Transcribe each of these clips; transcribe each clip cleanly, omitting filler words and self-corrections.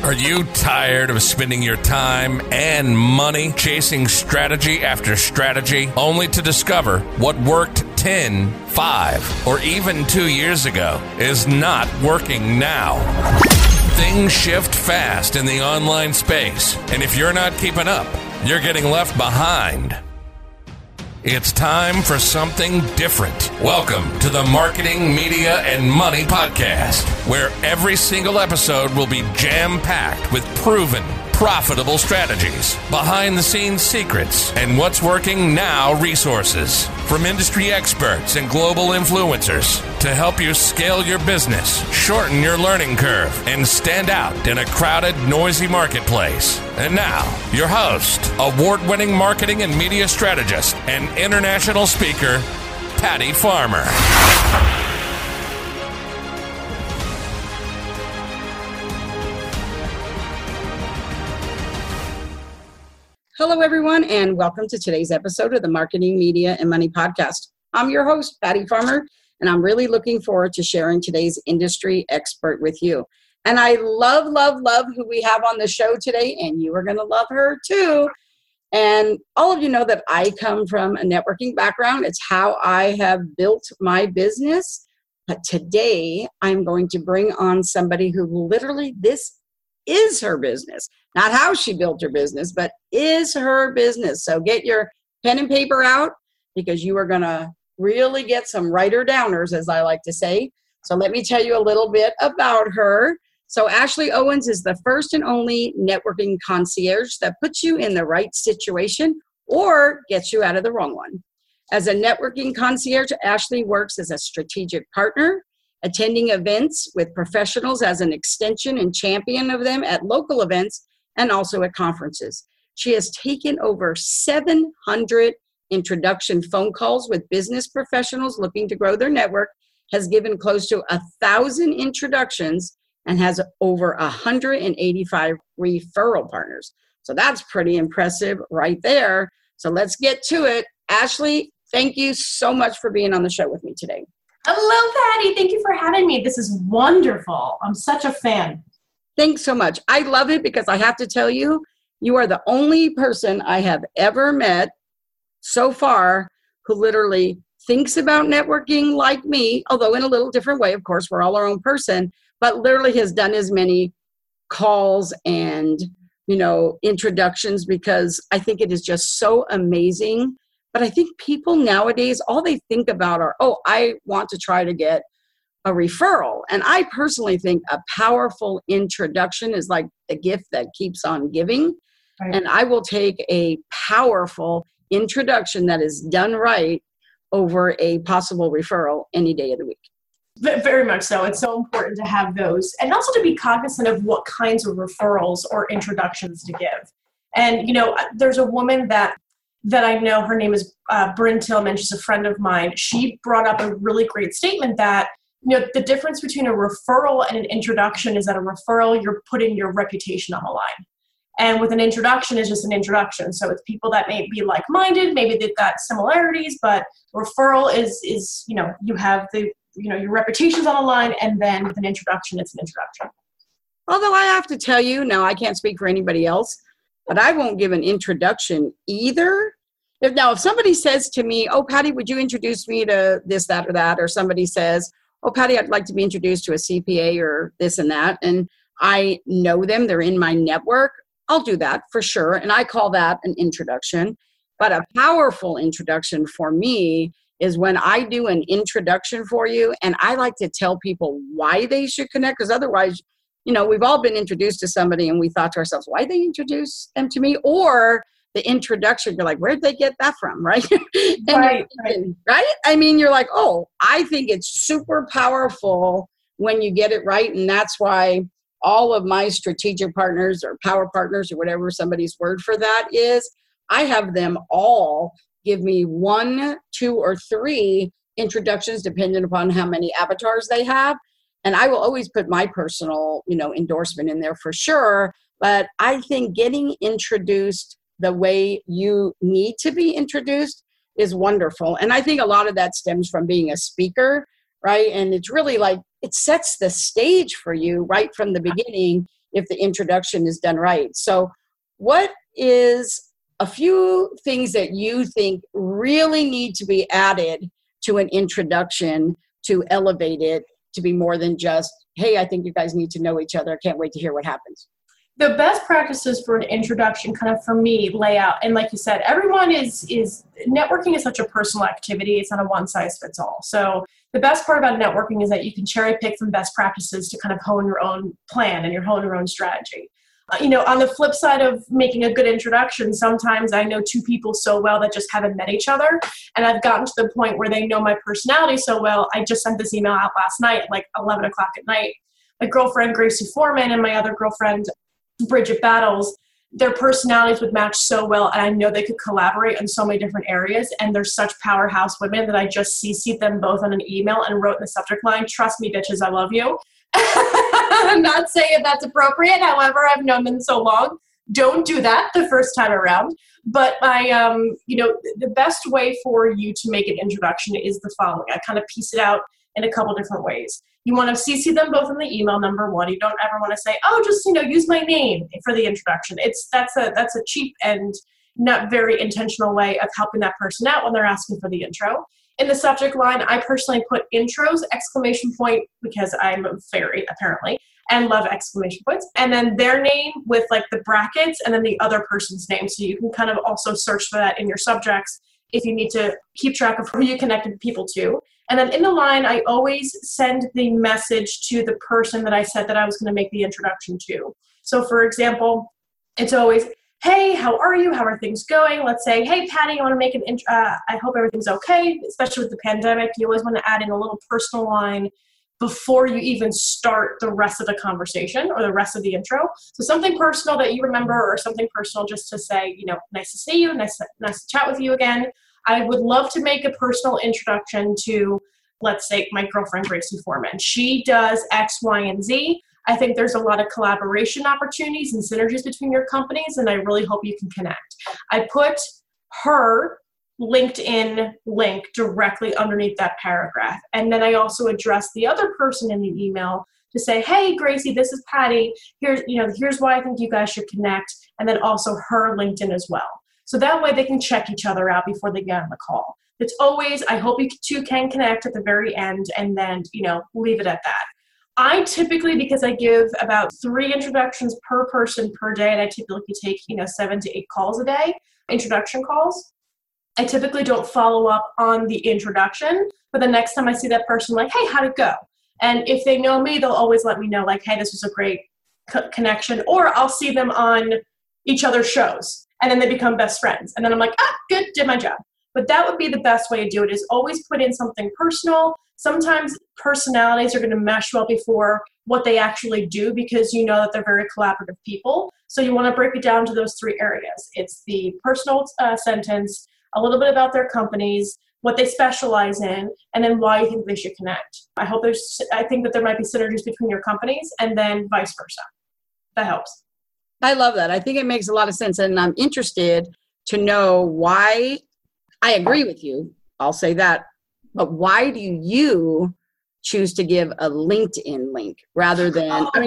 Are you tired of spending your time and money chasing strategy after strategy only to discover what worked 10, 5, or even 2 years ago is not working now? Things shift fast in the online space, and if you're not keeping up, you're getting left behind. It's time for something different. Welcome to the Marketing, Media, and Money Podcast, where every single episode will be jam-packed with proven, profitable strategies, behind-the-scenes secrets, and what's working now resources from industry experts and global influencers to help you scale your business, shorten your learning curve, and stand out in a crowded, noisy marketplace. And now, your host, award-winning marketing and media strategist, and international speaker, Patty Farmer. Hello, everyone, and welcome to today's episode of the Marketing, Media, and Money Podcast. I'm your host, Patty Farmer, and I'm really looking forward to sharing today's industry expert with you. And I love who we have on the show today, and you are going to love her too. And all of you know that I come from a networking background. It's how I have built my business. But today, I'm going to bring on somebody who literally, this is her business. Not how she built her business, but is her business. So get your pen and paper out because you are going to really get some writer-downers, as I like to say. So let me tell you a little bit about her. So Ashley Owens is the first and only networking concierge that puts you in the right situation or gets you out of the wrong one. As a networking concierge, Ashley works as a strategic partner, attending events with professionals as an extension and champion of them at local events and also at conferences. She has taken over 700 introduction phone calls with business professionals looking to grow their network, has given close to 1,000 introductions, and has over 185 referral partners. So that's pretty impressive right there. So let's get to it. Ashley, thank you so much for being on the show with me today. Hello, Patty. Thank you for having me. This is wonderful. I'm such a fan. Thanks so much. I love it because I have to tell you, you are the only person I have ever met so far who literally thinks about networking like me, although in a little different way. Of course, we're all our own person, but literally has done as many calls and, introductions because I think it is just so amazing. But I think people nowadays, all they think about are, I want to try to get a referral. And I personally think a powerful introduction is like the gift that keeps on giving. Right. And I will take a powerful introduction that is done right over a possible referral any day of the week. Very much so. It's so important to have those and also to be cognizant of what kinds of referrals or introductions to give. And, there's a woman that I know, her name is Bryn Tillman. She's a friend of mine. She brought up a really great statement that, the difference between a referral and an introduction is that a referral, you're putting your reputation on the line. And with an introduction is just an introduction. So it's people that may be like-minded, maybe they've got similarities, but referral is you have your reputation's on the line, and then with an introduction, it's an introduction. Although I have to tell you, now I can't speak for anybody else, but I won't give an introduction either. If somebody says to me, Patty, would you introduce me to this, that, or that? Or somebody says, Patty, I'd like to be introduced to a CPA or this and that. And I know them, they're in my network. I'll do that for sure. And I call that an introduction. But a powerful introduction for me is when I do an introduction for you. And I like to tell people why they should connect, because otherwise, we've all been introduced to somebody and we thought to ourselves, why they introduce them to me? Or the introduction, you're like, where'd they get that from, right? Right. I mean, you're like, I think it's super powerful when you get it right. And that's why all of my strategic partners or power partners or whatever somebody's word for that is, I have them all give me 1, 2, or 3 introductions depending upon how many avatars they have. And I will always put my personal, endorsement in there for sure. But I think getting introduced the way you need to be introduced is wonderful. And I think a lot of that stems from being a speaker, right? And it's really like, it sets the stage for you right from the beginning. if the introduction is done right. So what is a few things that you think really need to be added to an introduction to elevate it to be more than just, hey, I think you guys need to know each other. I can't wait to hear what happens. The best practices for an introduction, kind of for me, layout, and like you said, everyone is networking is such a personal activity. It's not a one size fits all. So the best part about networking is that you can cherry pick from best practices to kind of hone your own plan and hone your own strategy. On the flip side of making a good introduction, sometimes I know two people so well that just haven't met each other. And I've gotten to the point where they know my personality so well. I just sent this email out last night at like 11 o'clock at night. My girlfriend, Gracie Foreman, and my other girlfriend, Bridget Battles, their personalities would match so well. And I know they could collaborate in so many different areas. And they're such powerhouse women that I just CC'd them both on an email and wrote in the subject line, "Trust me, bitches, I love you." I'm not saying that's appropriate. However, I've known them so long. Don't do that the first time around. But the best way for you to make an introduction is the following. I kind of piece it out in a couple different ways. You want to CC them both in the email, number one. You don't ever want to say, oh, just, use my name for the introduction. That's a cheap and not very intentional way of helping that person out when they're asking for the intro. In the subject line, I personally put intros, ! Because I'm a fairy, apparently, and love exclamation points. And then their name with like the brackets and then the other person's name. So you can kind of also search for that in your subjects if you need to keep track of who you connected people to. And then in the line, I always send the message to the person that I said that I was going to make the introduction to. So for example, it's always, hey, how are you? How are things going? Let's say, hey, Patty, I want to make an intro. I hope everything's okay, especially with the pandemic. You always want to add in a little personal line before you even start the rest of the conversation or the rest of the intro. So something personal that you remember or something personal just to say, nice to see you, nice to chat with you again. I would love to make a personal introduction to, let's say, my girlfriend, Gracie Foreman. She does X, Y, and Z. I think there's a lot of collaboration opportunities and synergies between your companies, and I really hope you can connect. I put her LinkedIn link directly underneath that paragraph. And then I also address the other person in the email to say, hey, Gracie, this is Patty. Here's why I think you guys should connect. And then also her LinkedIn as well. So that way they can check each other out before they get on the call. It's always, I hope you two can connect at the very end and then, leave it at that. I typically, because I give about 3 introductions per person per day, and I typically take, 7 to 8 calls a day, introduction calls. I typically don't follow up on the introduction, but the next time I see that person, like, hey, how'd it go? And if they know me, they'll always let me know, like, hey, this was a great connection. Or I'll see them on each other's shows, and then they become best friends. And then I'm like, good, did my job. But that would be the best way to do it, is always put in something personal. Sometimes personalities are going to mesh well before what they actually do, because you know that they're very collaborative people. So you want to break it down to those 3 areas. It's the personal sentence, a little bit about their companies, what they specialize in, and then why you think they should connect. I think that there might be synergies between your companies, and then vice versa. That helps. I love that. I think it makes a lot of sense. And I'm interested to know why. I agree with you. I'll say that. But why do you choose to give a LinkedIn link rather than,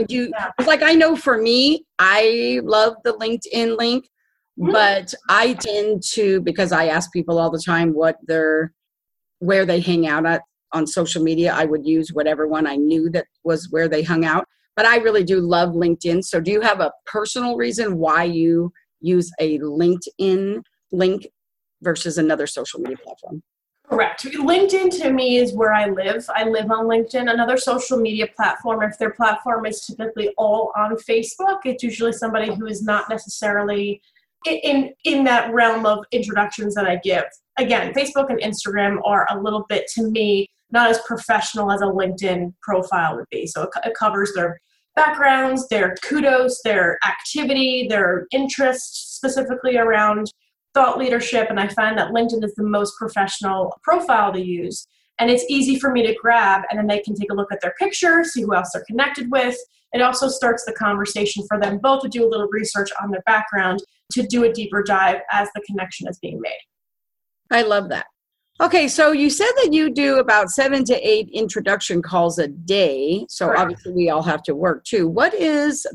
I know for me, I love the LinkedIn link, but I tend to, because I ask people all the time where they hang out at on social media, I would use whatever one I knew that was where they hung out. But I really do love LinkedIn. So do you have a personal reason why you use a LinkedIn link versus another social media platform? Correct. LinkedIn to me is where I live. I live on LinkedIn. Another social media platform, if their platform is typically all on Facebook, it's usually somebody who is not necessarily in that realm of introductions that I give. Again, Facebook and Instagram are a little bit, to me, not as professional as a LinkedIn profile would be. So it covers their backgrounds, their kudos, their activity, their interests, specifically around thought leadership. And I find that LinkedIn is the most professional profile to use. And it's easy for me to grab, and then they can take a look at their picture, see who else they're connected with. It also starts the conversation for them both to do a little research on their background, to do a deeper dive as the connection is being made. I love that. Okay, so you said that you do about 7 to 8 introduction calls a day. So Correct. obviously we all have to work too. What is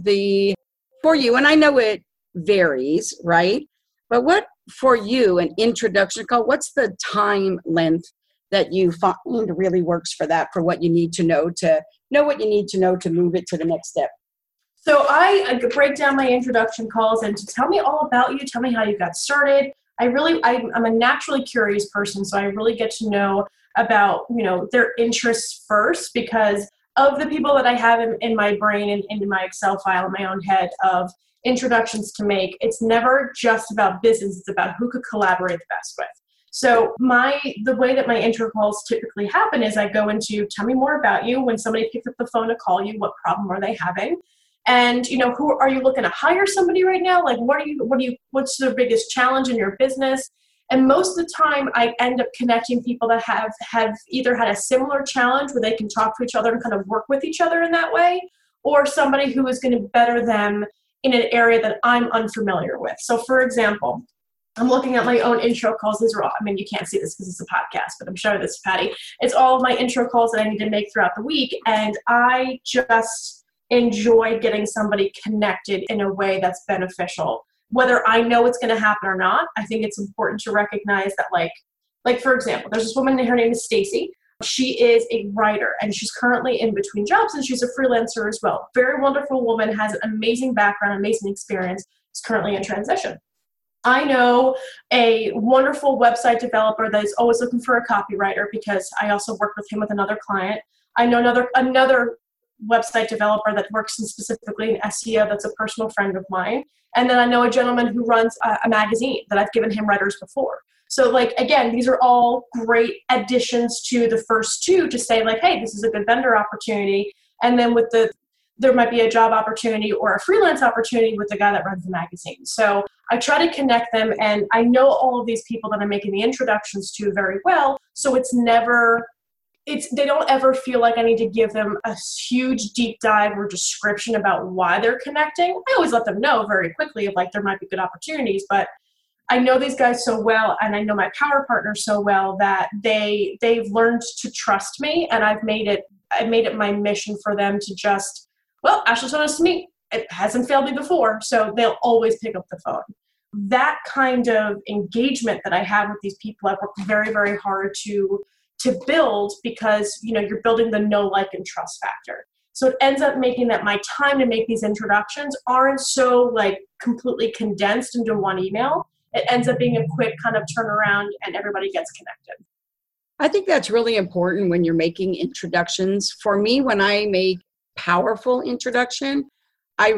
for you, and I know it varies, right? But what for you, an introduction call, what's the time length that you find really works for that, for what you need to know what you need to know to move it to the next step? So I break down my introduction calls and to tell me all about you, tell me how you got started. I'm a naturally curious person, so I really get to know about, their interests first, because of the people that I have in my brain and in my Excel file in my own head of introductions to make. It's never just about business, it's about who could collaborate the best with. So the way that my intro calls typically happen is I go into tell me more about you. When somebody picks up the phone to call you, what problem are they having? And, who are you looking to hire somebody right now? Like, what's the biggest challenge in your business? And most of the time I end up connecting people that have either had a similar challenge where they can talk to each other and kind of work with each other in that way, or somebody who is going to better them in an area that I'm unfamiliar with. So for example, I'm looking at my own intro calls. These are all, you can't see this because it's a podcast, but I'm showing this to Patty. It's all of my intro calls that I need to make throughout the week. And I just enjoy getting somebody connected in a way that's beneficial. Whether I know it's going to happen or not, I think it's important to recognize that, like for example, there's this woman, her name is Stacy. She is a writer and she's currently in between jobs and she's a freelancer as well. Very wonderful woman, has an amazing background, amazing experience, is currently in transition. I know a wonderful website developer that is always looking for a copywriter because I also work with him with another client. I know another website developer that works specifically in SEO that's a personal friend of mine. And then I know a gentleman who runs a magazine that I've given him writers before. So again, these are all great additions to the first two to say hey, this is a good vendor opportunity. And then there might be a job opportunity or a freelance opportunity with the guy that runs the magazine. So I try to connect them, and I know all of these people that I'm making the introductions to very well. So they don't ever feel like I need to give them a huge deep dive or description about why they're connecting. I always let them know very quickly if there might be good opportunities, but I know these guys so well, and I know my power partners so well that they've learned to trust me, and I've made it my mission for them to just, Ashley's honest to me. It hasn't failed me before, so they'll always pick up the phone. That kind of engagement that I have with these people, I've worked very, very hard to build, because you're building the know, like, and trust factor. So it ends up making that my time to make these introductions aren't so completely condensed into one email. It ends up being a quick kind of turnaround and everybody gets connected. I think that's really important when you're making introductions. For me, when I make powerful introduction, I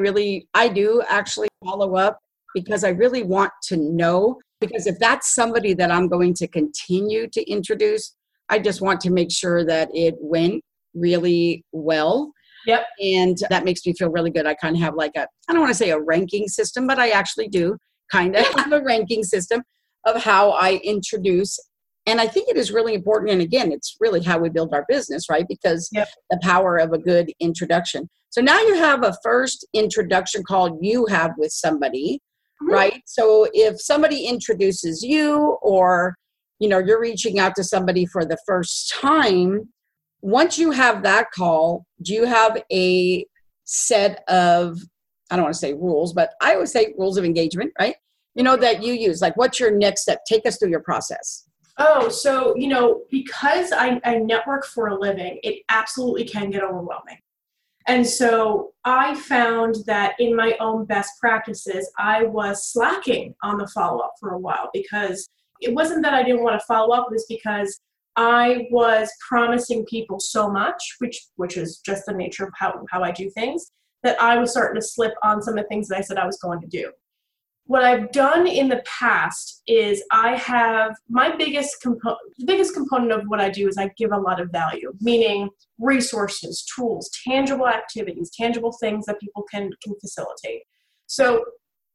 do actually follow up, because I really want to know, because if that's somebody that I'm going to continue to introduce, I just want to make sure that it went really well. Yep. And that makes me feel really good. I kind of have I don't want to say a ranking system, but I actually do kind of have a ranking system of how I introduce. And I think it is really important. And again, it's really how we build our business, right? Because the power of a good introduction. So now you have a first introduction call you have with somebody, right? So if somebody introduces you, or you're reaching out to somebody for the first time, once you have that call, do you have a set of, I don't want to say rules, but I always say rules of engagement, right? That you use, what's your next step? Take us through your process. Oh, so, because I network for a living, it absolutely can get overwhelming. And so I found that in my own best practices, I was slacking on the follow-up for a while, because it wasn't that I didn't want to follow up, it was because I was promising people so much, which is just the nature of how I do things, that I was starting to slip on some of the things that I said I was going to do. What I've done in the past is I have the biggest component of what I do is I give a lot of value, meaning resources, tools, tangible activities, tangible things that people can facilitate. So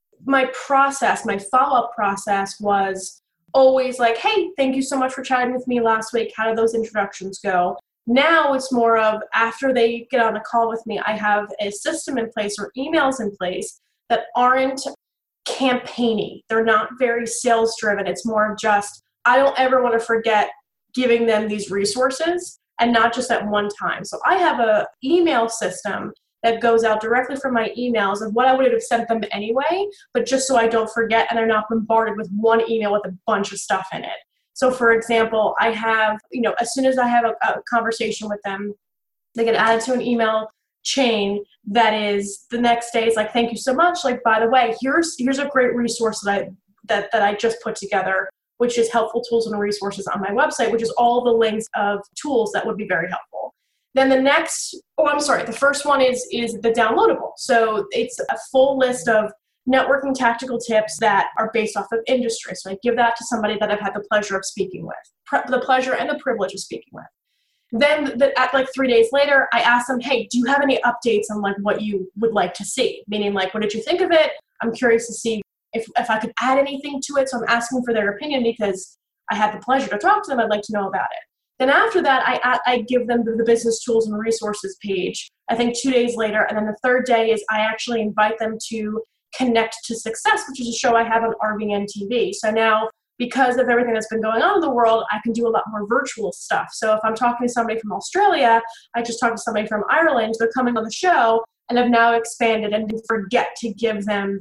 my follow-up process was always hey, thank you so much for chatting with me last week. How did those introductions go? Now it's more of, after they get on a call with me, I have a system in place or emails in place that aren't campaigny. They're not very sales driven. It's more of just, I don't ever want to forget giving them these resources and not just at one time. So I have a email system that goes out directly from my emails of what I would have sent them anyway, but just so I don't forget and they're not bombarded with one email with a bunch of stuff in it. So for example, I have, as soon as I have a conversation with them, they get added to an email chain that is the next day is like, thank you so much. Like, by the way, here's a great resource that I just put together, which is helpful tools and resources on my website, which is all the links of tools that would be very helpful. Then the first one is the downloadable. So it's a full list of networking tactical tips that are based off of industry. So I give that to somebody that I've had the pleasure of speaking with, the pleasure and the privilege of speaking with. Then at like 3 days later, I ask them, hey, do you have any updates on like what you would like to see? Meaning like, what did you think of it? I'm curious to see if I could add anything to it. So I'm asking for their opinion because I had the pleasure to talk to them. I'd like to know about it. Then after that, I give them the business tools and resources page, I think 2 days later. And then the third day is I actually invite them to Connect to Success, which is a show I have on RBN TV. So now, because of everything that's been going on in the world, I can do a lot more virtual stuff. So if I'm talking to somebody from Australia, I just talked to somebody from Ireland, they're coming on the show, and I've now expanded and forget to give them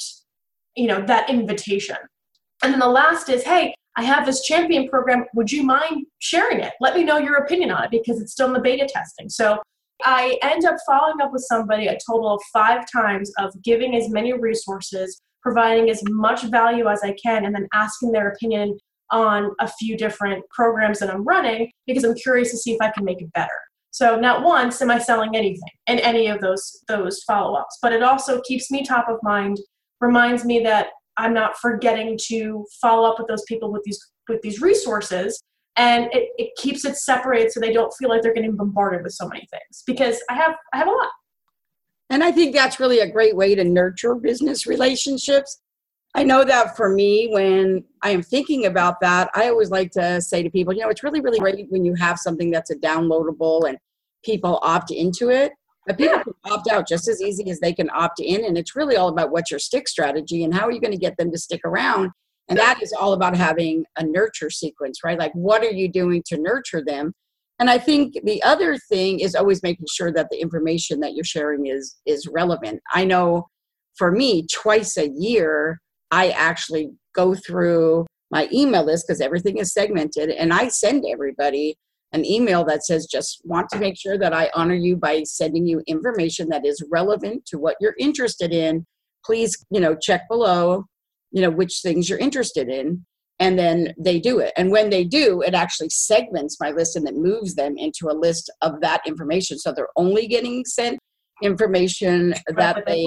that invitation. And then the last is, hey, I have this champion program. Would you mind sharing it? Let me know your opinion on it because it's still in the beta testing. So I end up following up with somebody a total of 5 times of giving as many resources, providing as much value as I can, and then asking their opinion on a few different programs that I'm running because I'm curious to see if I can make it better. So not once am I selling anything in any of those follow-ups, but it also keeps me top of mind, reminds me that I'm not forgetting to follow up with those people with these resources, and it keeps it separated so they don't feel like they're getting bombarded with so many things because I have a lot. And I think that's really a great way to nurture business relationships. I know that for me, when I am thinking about that, I always like to say to people, it's really, really great when you have something that's a downloadable and people opt into it. But people can opt out just as easy as they can opt in. And it's really all about what's your stick strategy and how are you going to get them to stick around. And that is all about having a nurture sequence, right? Like, what are you doing to nurture them? And I think the other thing is always making sure that the information that you're sharing is relevant. I know for me, twice a year, I actually go through my email list because everything is segmented. And I send everybody an email that says, just want to make sure that I honor you by sending you information that is relevant to what you're interested in. Please, check below, which things you're interested in. And then they do it. And when they do, it actually segments my list and it moves them into a list of that information. So they're only getting sent information that they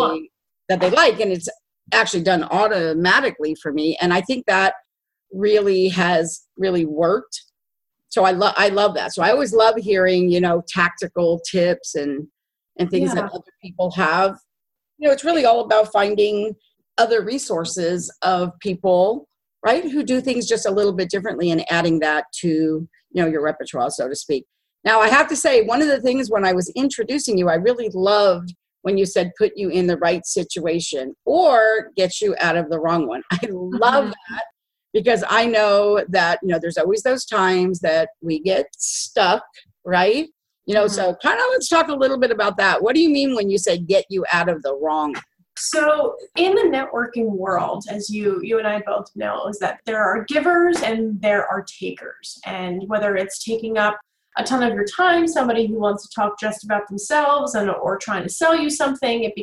like. And it's actually done automatically for me. And I think that really has really worked. So I love that. So I always love hearing, tactical tips and things that other people have. It's really all about finding other resources of people, right, who do things just a little bit differently and adding that to, your repertoire, so to speak. Now, I have to say, one of the things when I was introducing you, I really loved when you said put you in the right situation or get you out of the wrong one. I love that because I know that, there's always those times that we get stuck, right? So kind of let's talk a little bit about that. What do you mean when you say get you out of the wrong one? So in the networking world, as you and I both know, is that there are givers and there are takers. And whether it's taking up a ton of your time, somebody who wants to talk just about themselves or trying to sell you something, it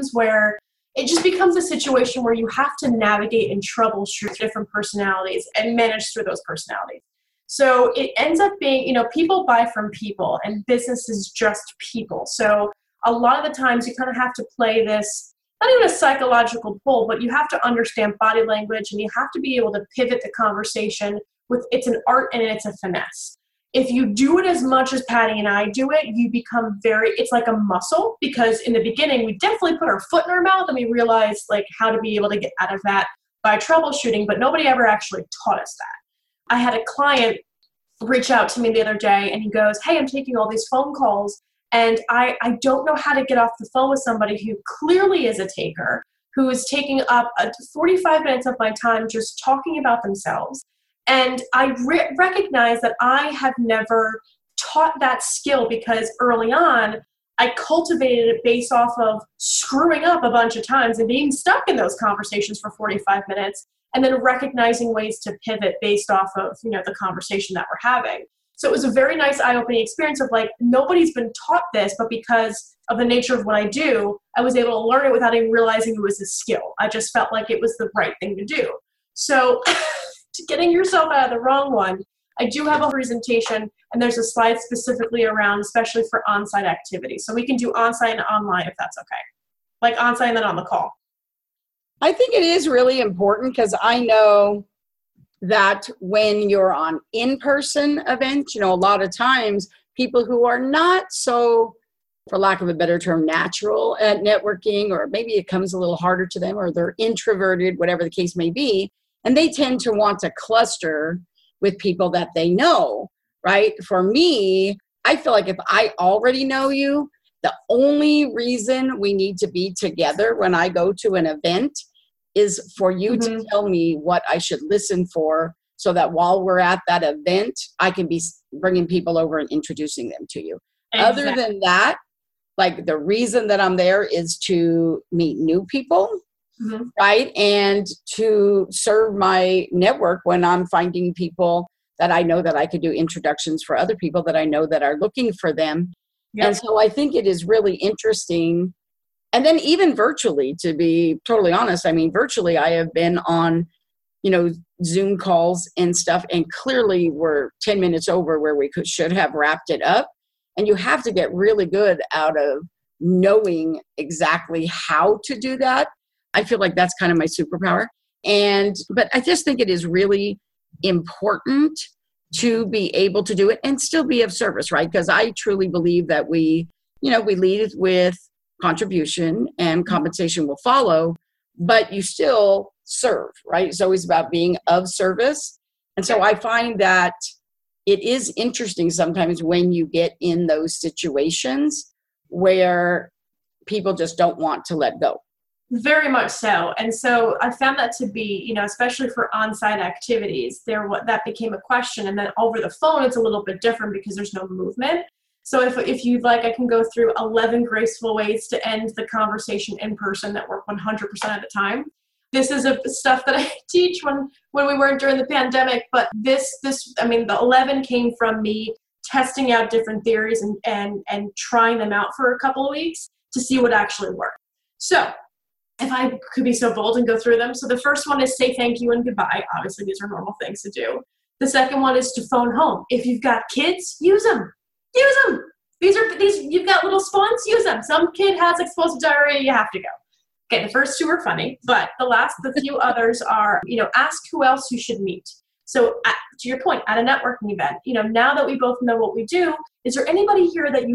just becomes a situation where you have to navigate and troubleshoot different personalities and manage through those personalities. So it ends up being, people buy from people and business is just people. So a lot of the times you kind of have to play this, not even a psychological pull, but you have to understand body language and you have to be able to pivot the conversation it's an art and it's a finesse. If you do it as much as Patty and I do it, you become it's like a muscle because in the beginning, we definitely put our foot in our mouth and we realized like how to be able to get out of that by troubleshooting, but nobody ever actually taught us that. I had a client reach out to me the other day and he goes, hey, I'm taking all these phone calls and I don't know how to get off the phone with somebody who clearly is a taker, who is taking up 45 minutes of my time just talking about themselves. And I recognize that I have never taught that skill because early on, I cultivated it based off of screwing up a bunch of times and being stuck in those conversations for 45 minutes and then recognizing ways to pivot based off of, the conversation that we're having. So it was a very nice eye-opening experience of like, nobody's been taught this, but because of the nature of what I do, I was able to learn it without even realizing it was a skill. I just felt like it was the right thing to do. So getting yourself out of the wrong one, I do have a presentation, and there's a slide specifically around, especially for on-site activities. So we can do on-site and online if that's okay. Like on-site and then on the call. I think it is really important because I know that when you're on in-person events, a lot of times people who are not so, for lack of a better term, natural at networking, or maybe it comes a little harder to them, or they're introverted, whatever the case may be, and they tend to want to cluster with people that they know, right? For me, I feel like if I already know you, the only reason we need to be together when I go to an event is for you to tell me what I should listen for, so that while we're at that event, I can be bringing people over and introducing them to you. Exactly. Other than that, like the reason that I'm there is to meet new people, right? And to serve my network when I'm finding people that I know that I could do introductions for other people that I know that are looking for them. Yep. And so I think it is really interesting. And then even virtually, to be totally honest, I mean, virtually I have been on, Zoom calls and stuff, and clearly we're 10 minutes over where we should have wrapped it up. And you have to get really good out of knowing exactly how to do that. I feel like that's kind of my superpower. But I just think it is really important to be able to do it and still be of service, right? Because I truly believe that we lead with contribution and compensation will follow, but you still serve, right? It's always about being of service. And so I find that it is interesting sometimes when you get in those situations where people just don't want to let go. Very much so. And so I found that to be, especially for on-site activities, that became a question. And then over the phone, it's a little bit different because there's no movement. So if you'd like, I can go through 11 graceful ways to end the conversation in person that work 100% of the time. This is stuff that I teach when we weren't during the pandemic. But the 11 came from me testing out different theories and trying them out for a couple of weeks to see what actually worked. So if I could be so bold and go through them. So the first one is say thank you and goodbye. Obviously, these are normal things to do. The second one is to phone home. If you've got kids, use them. Use them. These. You've got little spawns, use them. Some kid has explosive diarrhea, you have to go. Okay, the first two are funny, but the few others are, ask who else you should meet. So to your point, at a networking event, now that we both know what we do, is there anybody here that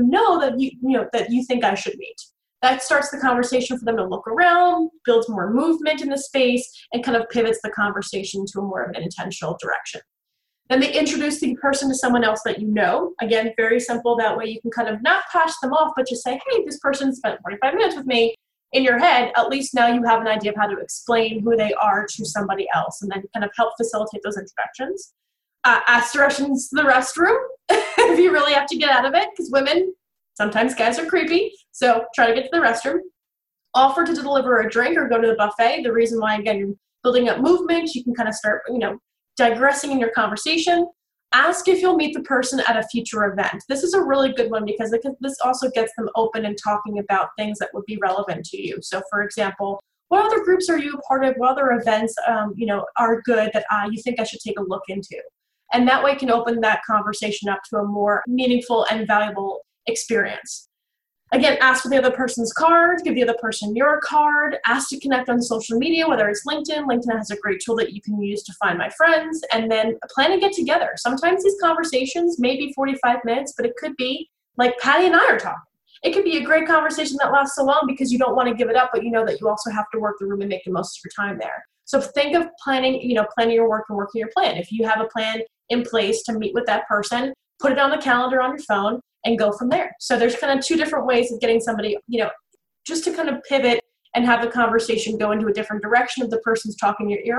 that you think I should meet? That starts the conversation for them to look around, builds more movement in the space, and kind of pivots the conversation to a more of an intentional direction. Then they introduce the person to someone else that you know. Again, very simple. That way you can kind of not pass them off, but just say, hey, this person spent 45 minutes with me. In your head, at least now you have an idea of how to explain who they are to somebody else, and then kind of help facilitate those introductions. Ask directions to the restroom if you really have to get out of it, because sometimes guys are creepy, so try to get to the restroom. Offer to deliver a drink or go to the buffet. The reason why, again, you're building up movement, you can kind of start, digressing in your conversation. Ask if you'll meet the person at a future event. This is a really good one because this also gets them open and talking about things that would be relevant to you. So, for example, what other groups are you a part of? What other events, are good that you think I should take a look into? And that way can open that conversation up to a more meaningful and valuable experience. Again, ask for the other person's card, give the other person your card, ask to connect on social media, whether it's LinkedIn. LinkedIn has a great tool that you can use to find my friends, and then plan to get together. Sometimes these conversations may be 45 minutes, but it could be like Patty and I are talking. It could be a great conversation that lasts so long because you don't want to give it up, but you know that you also have to work the room and make the most of your time there. So think of planning your work and working your plan. If you have a plan in place to meet with that person, put it on the calendar on your phone and go from there. So there's kind of two different ways of getting somebody, just to kind of pivot and have the conversation go into a different direction if the person's talking your ear off.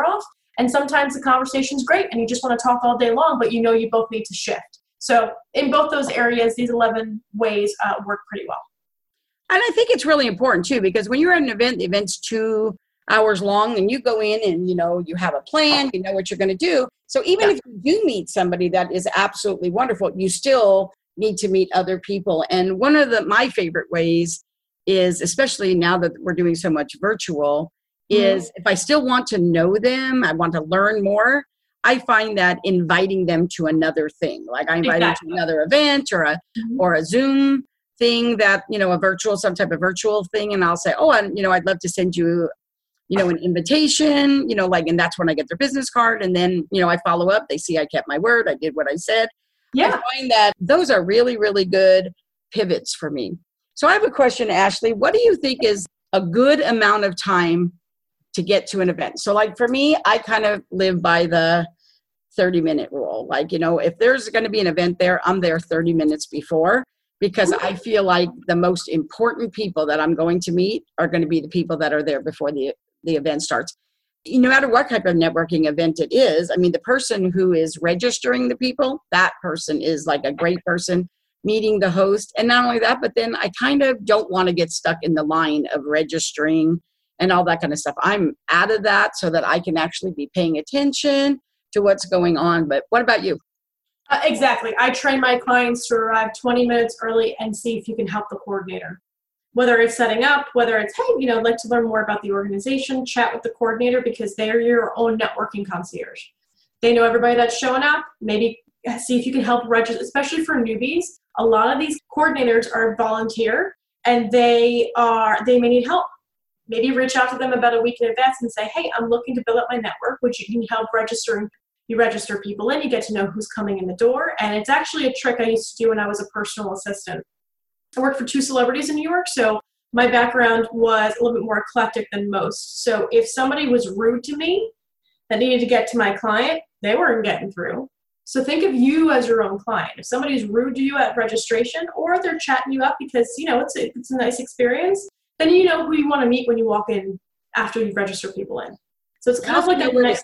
And sometimes the conversation's great and you just want to talk all day long, but you know you both need to shift. So in both those areas, these 11 ways work pretty well. And I think it's really important too, because when you're at an event, the event's 2 hours long and you go in and, you have a plan, you know what you're going to do. So even if you do meet somebody that is absolutely wonderful, you still need to meet other people. And one of my favorite ways is, especially now that we're doing so much virtual, is if I still want to know them, I want to learn more, I find that inviting them to another thing, like I invite them to another event or a Zoom thing that, some type of virtual thing. And I'll say, I'd love to send you, an invitation, and that's when I get their business card. And then, I follow up. They see I kept my word. I did what I said. Yeah. I find that those are really, really good pivots for me. So I have a question, Ashley. What do you think is a good amount of time to get to an event? So like for me, I kind of live by the 30-minute rule. Like, if there's going to be an event there, I'm there 30 minutes before, because I feel like the most important people that I'm going to meet are going to be the people that are there before the event starts. No matter what type of networking event it is, I mean, the person who is registering the people, that person is like a great person, meeting the host. And not only that, but then I kind of don't want to get stuck in the line of registering and all that kind of stuff. I'm out of that so that I can actually be paying attention to what's going on. But what about you? Exactly. I train my clients to arrive 20 minutes early and see if you can help the coordinator. Whether it's setting up, whether it's, hey, I'd like to learn more about the organization, chat with the coordinator, because they're your own networking concierge. They know everybody that's showing up. Maybe see if you can help register, especially for newbies. A lot of these coordinators are volunteer and they may need help. Maybe reach out to them about a week in advance and say, hey, I'm looking to build up my network. Would you can help register? You register people in, you get to know who's coming in the door. And it's actually a trick I used to do when I was a personal assistant. I worked for 2 celebrities in New York, so my background was a little bit more eclectic than most. So if somebody was rude to me that needed to get to my client, they weren't getting through. So think of you as your own client. If somebody's rude to you at registration, or they're chatting you up because, it's a nice experience, then you know who you want to meet when you walk in after you register people in. So it's kind of like a nice,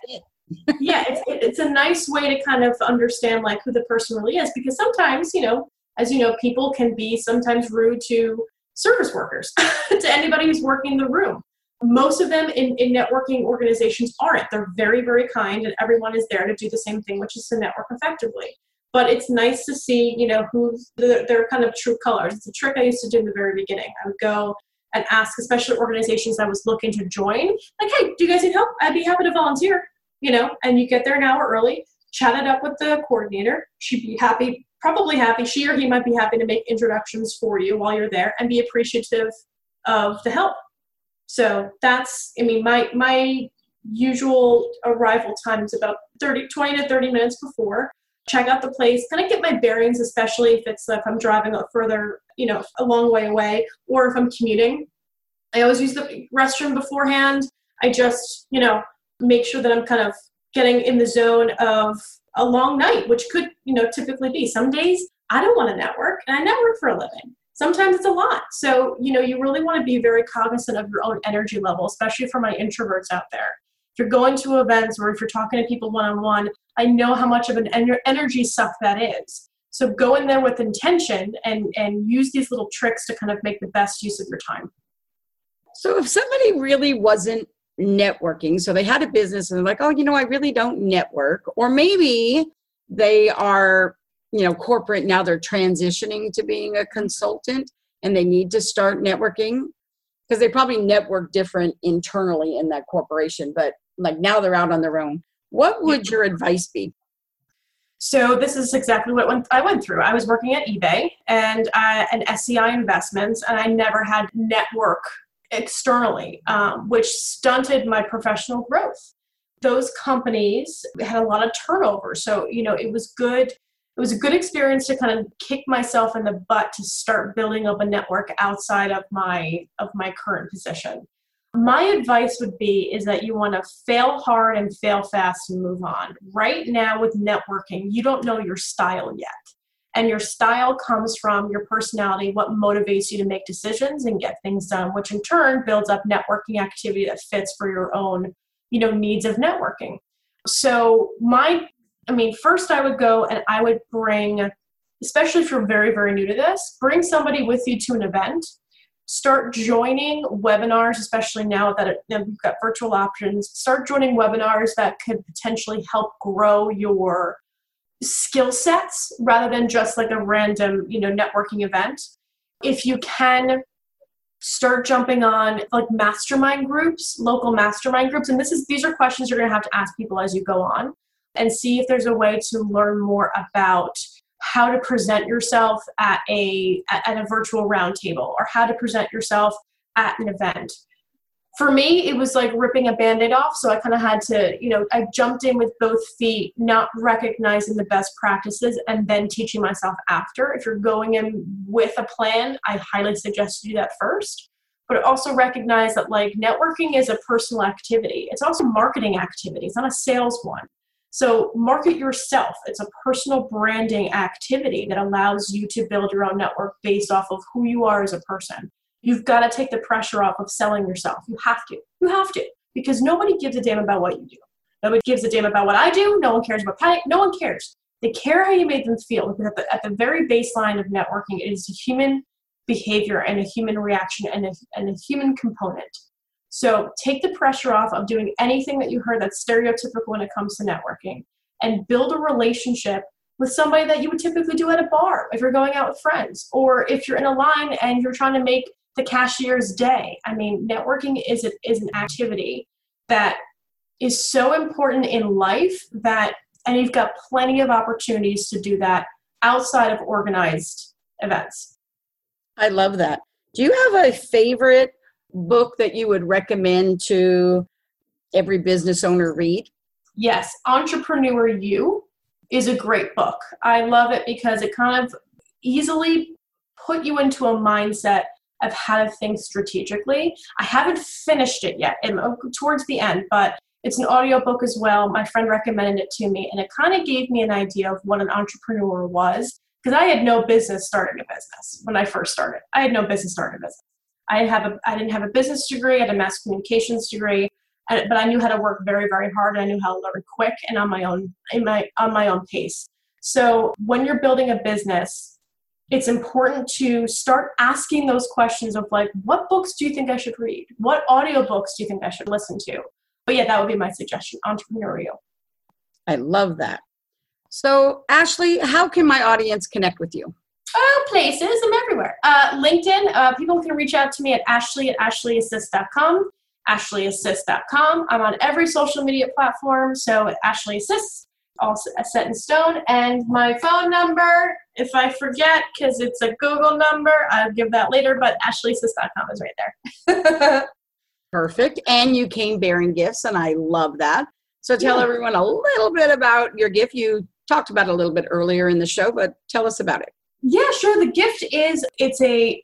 it's a nice way to kind of understand like who the person really is, because sometimes, as you know, people can be sometimes rude to service workers, to anybody who's working in the room. Most of them in networking organizations aren't. They're very, very kind, and everyone is there to do the same thing, which is to network effectively. But it's nice to see, who's their kind of true colors. It's a trick I used to do in the very beginning. I would go and ask, especially organizations I was looking to join, like, hey, do you guys need help? I'd be happy to volunteer, and you get there an hour early, chat it up with the coordinator. She'd be probably happy. She or he might be happy to make introductions for you while you're there and be appreciative of the help. So that's, my usual arrival time is about 20 to 30 minutes before. Check out the place, kind of get my bearings, especially if I'm driving a further, a long way away, or if I'm commuting. I always use the restroom beforehand. I just, make sure that I'm kind of getting in the zone of a long night, which could, typically be. Some days I don't want to network, and I network for a living. Sometimes it's a lot. So, you really want to be very cognizant of your own energy level, especially for my introverts out there. If you're going to events or if you're talking to people one-on-one, I know how much of an energy suck that is. So go in there with intention and use these little tricks to kind of make the best use of your time. So if somebody really wasn't networking, so they had a business and they're like, I really don't network, or maybe they are, corporate, now they're transitioning to being a consultant and they need to start networking because they probably network different internally in that corporation, but like now they're out on their own. What would your advice be? So this is exactly what I went through. I was working at eBay and SCI Investments, and I never had network externally, which stunted my professional growth. Those companies had a lot of turnover. So, it was good. It was a good experience to kind of kick myself in the butt to start building up a network outside of my current position. My advice would be is that you want to fail hard and fail fast and move on. Right now with networking, you don't know your style yet. And your style comes from your personality, what motivates you to make decisions and get things done, which in turn builds up networking activity that fits for your own, needs of networking. So first I would go and I would bring, especially if you're very, very new to this, bring somebody with you to an event. Start joining webinars, especially now that we've got virtual options. Start joining webinars that could potentially help grow your skill sets rather than just like a random, networking event. If you can, start jumping on like mastermind groups, local mastermind groups. And these are questions you're going to have to ask people as you go on, and see if there's a way to learn more about how to present yourself at a virtual roundtable, or how to present yourself at an event. For me, it was like ripping a Band-Aid off. So I kind of had to, I jumped in with both feet, not recognizing the best practices and then teaching myself after. If you're going in with a plan, I highly suggest you do that first. But also recognize that like networking is a personal activity. It's also a marketing activity. It's not a sales one. So market yourself. It's a personal branding activity that allows you to build your own network based off of who you are as a person. You've got to take the pressure off of selling yourself. You have to, because nobody gives a damn about what you do. Nobody gives a damn about what I do. No one cares about Patty. No one cares. They care how you made them feel, because at the very baseline of networking, it is a human behavior and a human reaction and a human component. So take the pressure off of doing anything that you heard that's stereotypical when it comes to networking, and build a relationship with somebody that you would typically do at a bar if you're going out with friends, or if you're in a line and you're trying to make the cashier's day. Networking is an activity that is so important in life and you've got plenty of opportunities to do that outside of organized events. I love that. Do you have a favorite book that you would recommend to every business owner read? Yes, Entrepreneur You is a great book. I love it because it kind of easily put you into a mindset of how to think strategically. I haven't finished it yet, and towards the end, but it's an audiobook as well. My friend recommended it to me, and it kind of gave me an idea of what an entrepreneur was, because I had no business starting a business when I first started. I had no business starting a business. I didn't have a business degree. I had a mass communications degree, but I knew how to work very, very hard. I knew how to learn quick and on my own pace. So when you're building a business, it's important to start asking those questions of like, what books do you think I should read? What audiobooks do you think I should listen to? But yeah, that would be my suggestion, Entrepreneur You. I love that. So Ashley, how can my audience connect with you? Places. I'm everywhere. LinkedIn. People can reach out to me at ashley@ashley.assist.com. ashley.assist.com. I'm on every social media platform. So Ashley Assist, all set in stone. And my phone number, if I forget, because it's a Google number, I'll give that later, but ashley.assist.com is right there. Perfect. And you came bearing gifts, and I love that. So tell everyone a little bit about your gift. You talked about it a little bit earlier in the show, but tell us about it. Yeah, sure. The gift it's a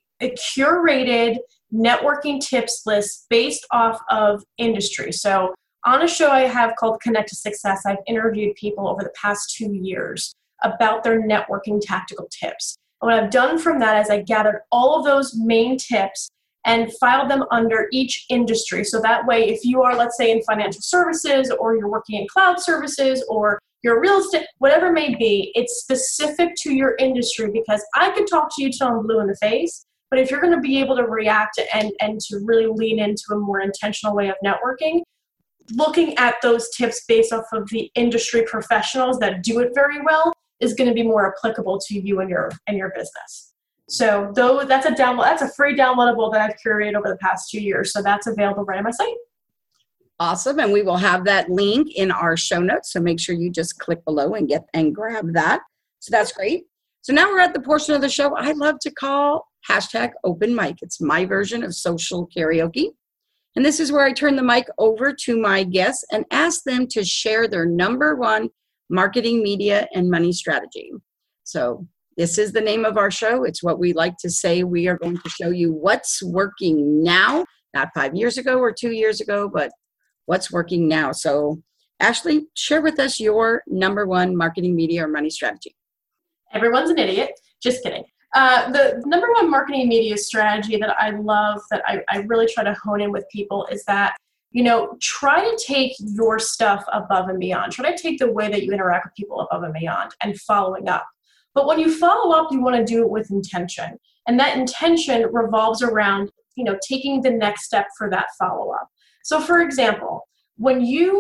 curated networking tips list based off of industry. So on a show I have called Connect to Success, I've interviewed people over the past 2 years about their networking tactical tips. And what I've done from that is I gathered all of those main tips and filed them under each industry. So that way, if you are, let's say, in financial services, or you're working in cloud services, or you're real estate, whatever it may be, it's specific to your industry, because I could talk to you till I'm blue in the face, but if you're going to be able to react and to really lean into a more intentional way of networking, looking at those tips based off of the industry professionals that do it very well is going to be more applicable to you and your business. So though that's a free downloadable that I've curated over the past 2 years. So that's available right on my site. Awesome. And we will have that link in our show notes. So make sure you just click below and grab that. So that's great. So now we're at the portion of the show I love to call #open mic. It's my version of social karaoke. And this is where I turn the mic over to my guests and ask them to share their number one marketing, media, and money strategy. So this is the name of our show. It's what we like to say. We are going to show you what's working now, not 5 years ago or 2 years ago, but what's working now. So Ashley, share with us your number one marketing, media, or money strategy. Everyone's an idiot. Just kidding. The number one marketing media strategy that I love, that I really try to hone in with people, is that try to take your stuff above and beyond. Try to take the way that you interact with people above and beyond and following up. But when you follow up, you want to do it with intention. And that intention revolves around, taking the next step for that follow-up. So for example, when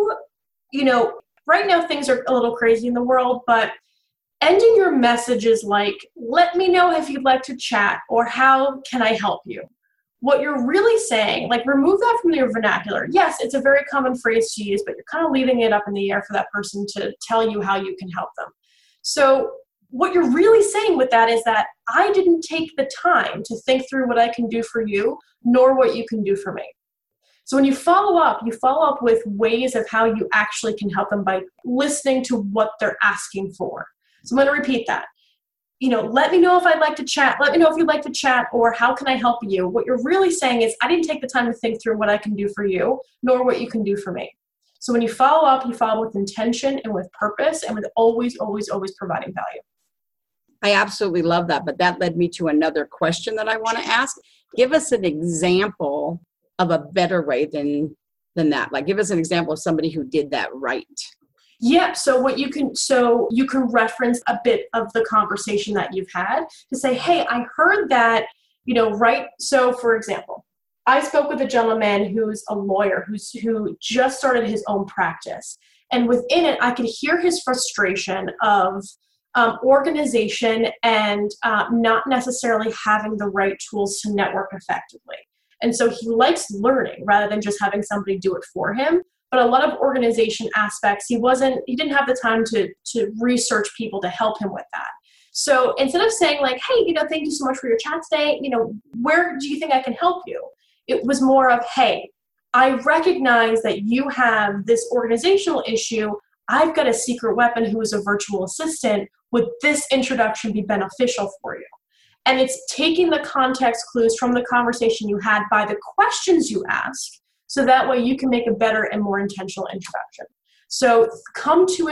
right now things are a little crazy in the world, but ending your messages like, let me know if you'd like to chat, or how can I help you? What you're really saying, like, remove that from your vernacular. Yes, it's a very common phrase to use, but you're kind of leaving it up in the air for that person to tell you how you can help them. So what you're really saying with that is that I didn't take the time to think through what I can do for you, nor what you can do for me. So when you follow up with ways of how you actually can help them by listening to what they're asking for. So I'm going to repeat that. Let me know if I'd like to chat. Let me know if you'd like to chat, or how can I help you? What you're really saying is, I didn't take the time to think through what I can do for you, nor what you can do for me. So when you follow with intention and with purpose, and with always, always, always providing value. I absolutely love that. But that led me to another question that I want to ask. Give us an example of a better way than that. Like, give us an example of somebody who did that right. Yeah. So you can reference a bit of the conversation that you've had to say, hey, I heard that, right. So for example, I spoke with a gentleman who's a lawyer who just started his own practice. And within it, I could hear his frustration of organization and not necessarily having the right tools to network effectively. And so he likes learning rather than just having somebody do it for him. But a lot of organization aspects, he didn't have the time to research people to help him with that. So instead of saying like, hey, thank you so much for your chat today, where do you think I can help you? It was more of, hey, I recognize that you have this organizational issue. I've got a secret weapon who is a virtual assistant. Would this introduction be beneficial for you? And it's taking the context clues from the conversation you had by the questions you ask, so that way you can make a better and more intentional introduction. So come into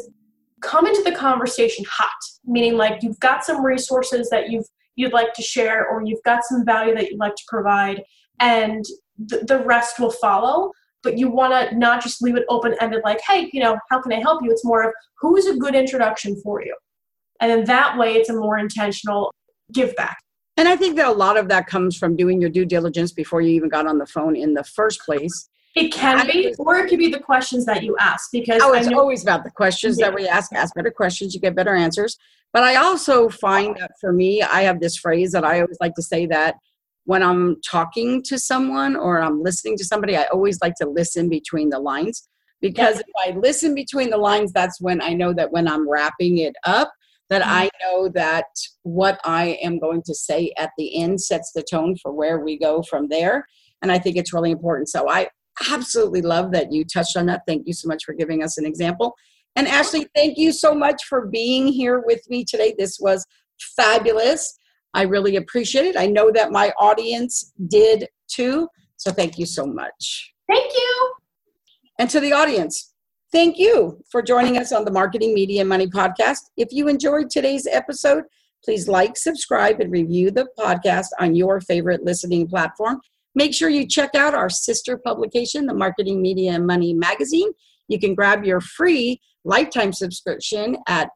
the conversation hot, meaning like you've got some resources that you'd like to share, or you've got some value that you'd like to provide, and the rest will follow. But you want to not just leave it open-ended like, hey, how can I help you? It's more of, who's a good introduction for you? And then that way it's a more intentional give back. And I think that a lot of that comes from doing your due diligence before you even got on the phone in the first place. It can be, or it could be the questions that you ask. Because it's always about the questions that we ask. Ask better questions, you get better answers. But I also find that for me, I have this phrase that I always like to say, that when I'm talking to someone or I'm listening to somebody, I always like to listen between the lines. Because if I listen between the lines, that's when I know that when I'm wrapping it up, that I know that what I am going to say at the end sets the tone for where we go from there. And I think it's really important. So I absolutely love that you touched on that. Thank you so much for giving us an example. And Ashley, thank you so much for being here with me today. This was fabulous. I really appreciate it. I know that my audience did too. So thank you so much. Thank you. And to the audience, thank you for joining us on the Marketing, Media, and Money podcast. If you enjoyed today's episode, please like, subscribe, and review the podcast on your favorite listening platform. Make sure you check out our sister publication, the Marketing, Media, and Money magazine. You can grab your free lifetime subscription at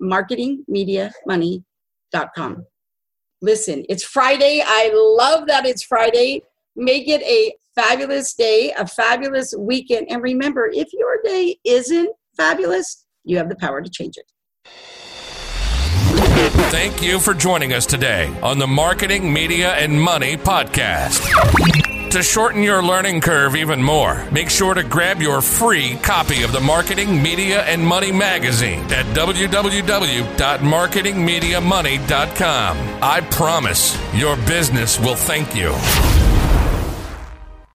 marketingmediamoney.com. Listen, it's Friday. I love that it's Friday. Make it a fabulous day, a fabulous weekend. And remember, if your day isn't fabulous, you have the power to change it. Thank you for joining us today on the Marketing, Media, and Money podcast. To shorten your learning curve even more, make sure to grab your free copy of the Marketing, Media, and Money magazine at www.marketingmediamoney.com. I promise your business will thank you.